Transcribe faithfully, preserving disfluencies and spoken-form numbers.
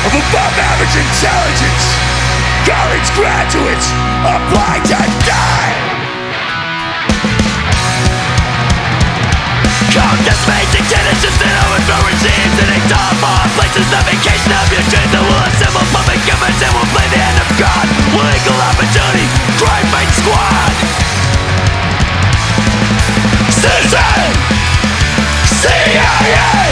of above average intelligence. College graduates apply to die. Countless mates dictatorships that overthrow regimes and ignore more places the vacation of your dreams that will assemble puppet governments and will play the hand of God. Will equal opportunity, crime fight squad. Citizen C I A